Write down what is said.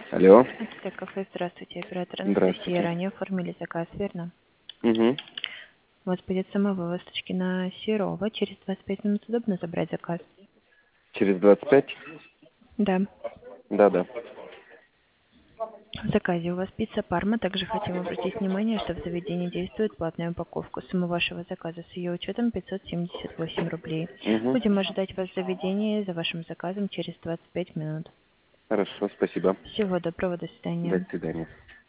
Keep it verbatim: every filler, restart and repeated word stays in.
Алло. Это кафе, здравствуйте, оператор Анастасия. Здравствуйте. Ранее оформили заказ, верно? Угу. У вас будет самовывоз точки на Серова. Через двадцать пять минут удобно забрать заказ? Через двадцать пять? Да. Да-да. В заказе у вас пицца Парма. Также хотим обратить внимание, что в заведении действует платная упаковка. Сумма вашего заказа с ее учетом пятьсот семьдесят восемь рублей. Угу. Будем ожидать вас в заведении за вашим заказом через двадцать пять минут. Хорошо, спасибо. Всего доброго, до До свидания. свидания.